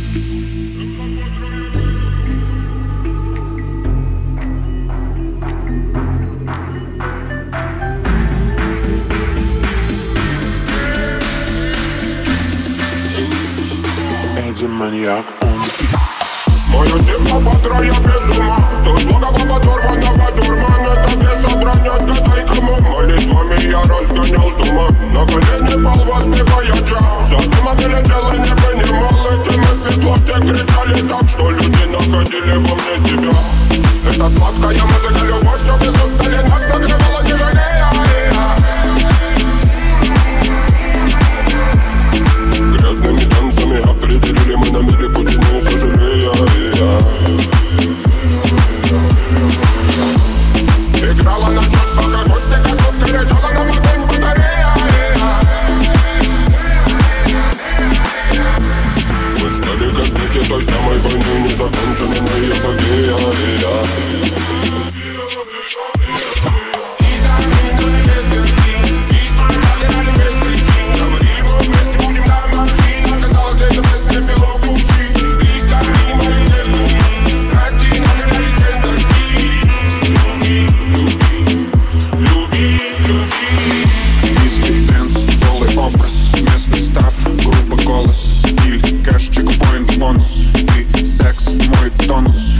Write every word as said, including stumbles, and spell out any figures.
Маньяк, он мою типа подра, я без ума. Тут логово подорванного дурман. Это без собрания, отгадай кому. Молитвами я разгонял туман. На колени пал, воспевая джаз. За дымом летел и не понимал. Эти мысли плохи кричали так, что люди находили во мне себя. Это сладкая музыка, любовь, что без устали нас накрывала, не жалея. Грязными танцами определили мы на миле пути, не сожалея. Играла на чувствах акустика, тут кричала нам огонь батарея. Мы ждали как дети той самой войны, незаконченной эпопея. Тонус,